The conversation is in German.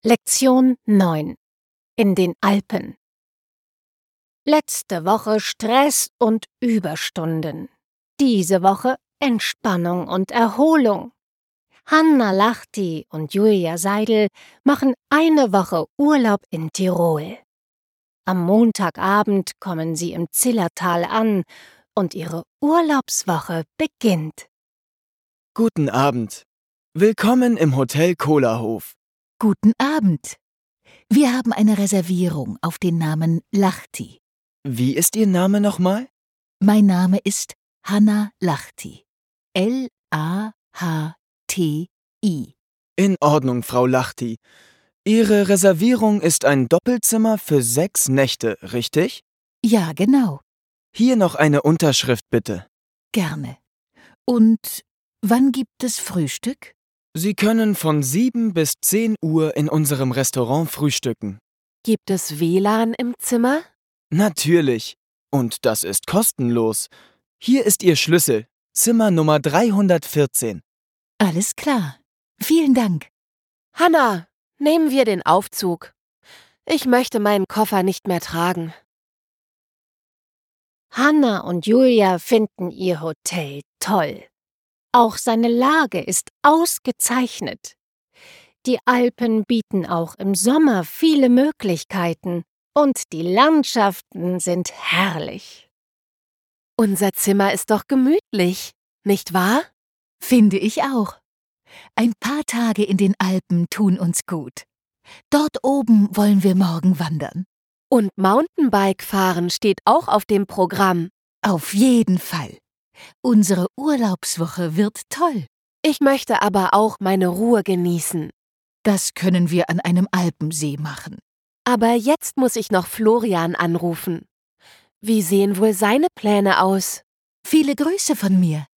Lektion 9 in den Alpen. Letzte Woche Stress und Überstunden. Diese Woche Entspannung und Erholung. Hanna Lahti und Julia Seidel machen eine Woche Urlaub in Tirol. Am Montagabend kommen sie im Zillertal an und ihre Urlaubswoche beginnt. Guten Abend. Willkommen im Hotel Kohlerhof. Guten Abend. Wir haben eine Reservierung auf den Namen Lahti. Wie ist Ihr Name nochmal? Mein Name ist Hanna Lahti. L-A-H-T-I. In Ordnung, Frau Lahti. Ihre Reservierung ist ein Doppelzimmer für 6 Nächte, richtig? Ja, genau. Hier noch eine Unterschrift bitte. Gerne. Und wann gibt es Frühstück? Sie können von 7 bis 10 Uhr in unserem Restaurant frühstücken. Gibt es WLAN im Zimmer? Natürlich. Und das ist kostenlos. Hier ist Ihr Schlüssel. Zimmer Nummer 314. Alles klar. Vielen Dank. Hanna, nehmen wir den Aufzug. Ich möchte meinen Koffer nicht mehr tragen. Hanna und Julia finden ihr Hotel toll. Auch seine Lage ist ausgezeichnet. Die Alpen bieten auch im Sommer viele Möglichkeiten und die Landschaften sind herrlich. Unser Zimmer ist doch gemütlich, nicht wahr? Finde ich auch. Ein paar Tage in den Alpen tun uns gut. Dort oben wollen wir morgen wandern. Und Mountainbike fahren steht auch auf dem Programm. Auf jeden Fall. Unsere Urlaubswoche wird toll. Ich möchte aber auch meine Ruhe genießen. Das können wir an einem Alpensee machen. Aber jetzt muss ich noch Florian anrufen. Wie sehen wohl seine Pläne aus? Viele Grüße von mir.